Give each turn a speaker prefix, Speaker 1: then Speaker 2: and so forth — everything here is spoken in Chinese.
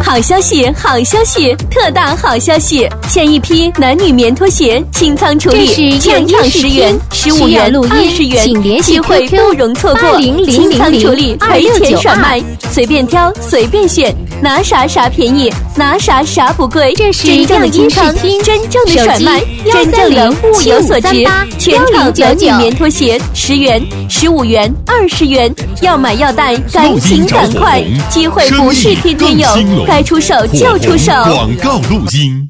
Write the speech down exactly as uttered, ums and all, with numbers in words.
Speaker 1: 好消息，好消息，特大好消息！现一批男女棉拖鞋清仓处理，全场十元、十五元、二十元，机会不容错过！清仓处理，赔钱甩卖，随便挑，随便选，拿啥啥便宜，拿啥啥不贵。这是真正的清仓，真正的甩卖，真正的物有所值。全场男女棉拖鞋十元、十五元、二十元，要买要带，赶紧赶快！机会不是天天有，该出手就出手。
Speaker 2: 广告录音。